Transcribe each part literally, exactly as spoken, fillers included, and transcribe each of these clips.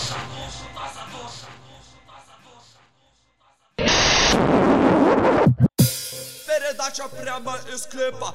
Передача прямо из клипа.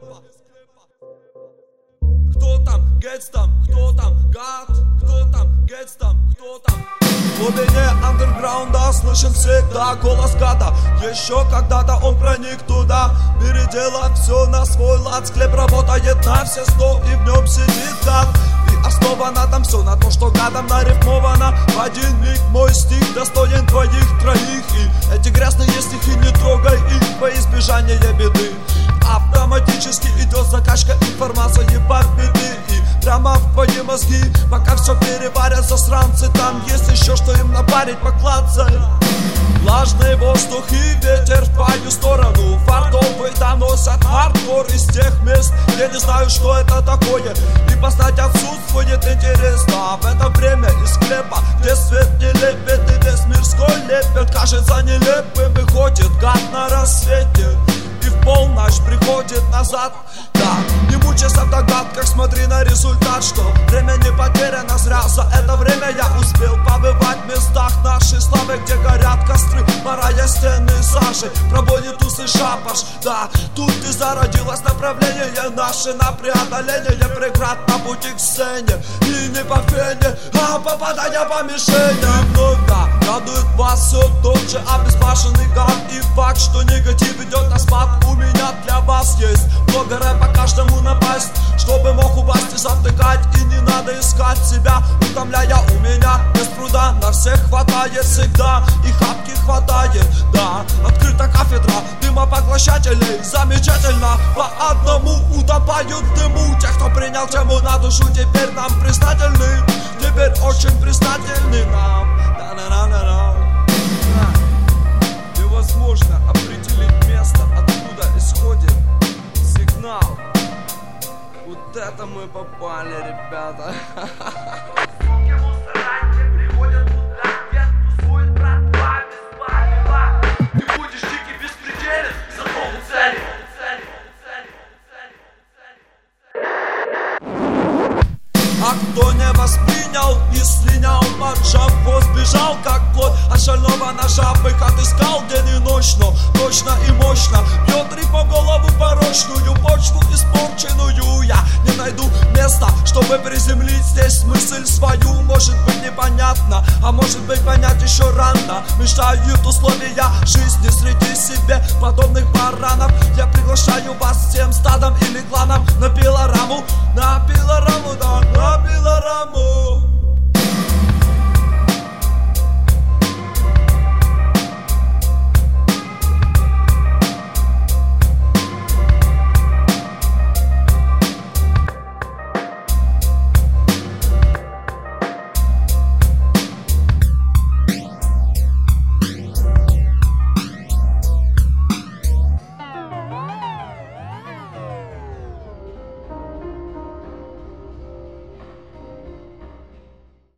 Кто там, Гетс там, кто там, Гад, кто там, Гетс там, кто там. В глубине андерграунда слышен всегда голос Гада. Еще когда-то он проник туда, переделав все на свой лад. Склеп работает на все сто, и в нем сидит Гад. И основано там все на то, что гадом нарифмовано. В один миг мой стих достоин твоих троих. И эти грязные стихи не трогай их во избежание беды. Автоматически идет закачка информации по беды. И прямо в твои мозги, пока все переварят засранцы, там есть еще что им напарить, поклаться. Влажный воздух и ветер в твою сторону. Фартовые доносят хардкор из тех мест, где не знаю, что это такое. И познать отсутствует интерес. Да, в это время из склепа, где свет не лепит и весь мирской лепет кажется нелепым. Выходит гад на рассвете и в полночь приходит назад. Да, не мучайся в догадках, смотри на результат, что время не потеряно зря. За это время я успел побывать в местах нашей славы, где горят костры, морая стены сажей, пробойни тусы шапаш. Да, тут и зародилось направление наше на преодоление преград на пути к сцене. И не по фене, а попадая по мишени. Вновь, да, радует вас все тот же обезбашенный гад. И факт, что негатив идет на спад, у меня для вас есть блогеры по каждому напасть, чтобы мог упасть и завтыкать. И не надо искать себя, утомляя, у меня без труда на всех хватает всегда, и хапки хватает. Да, открыта кафедра дымопоглощателей, замечательно. По одному утопают в дыму те, кто принял тему на душу. Теперь нам признательны, теперь очень признательны нам. Да-на-на-на-на. Невозможно определить место, откуда исходит сигнал. Вот это мы попали, ребята. Ты будешь дикий беспределен, зато у цели. А кто не воспринял и слинял, поджав хвост, бежал как кот от шального ножа. Бык отыскал день и ночь, но точно и мощно бьет рифму голову порочную, почву испорченную. Я не найду места, чтобы приземлить здесь мысль свою. Может быть непонятно, а может быть понять еще рано. Мешают условия жизни среди себе подобных баранов. Я приглашаю вас всем стадом или кланом на пилораму, на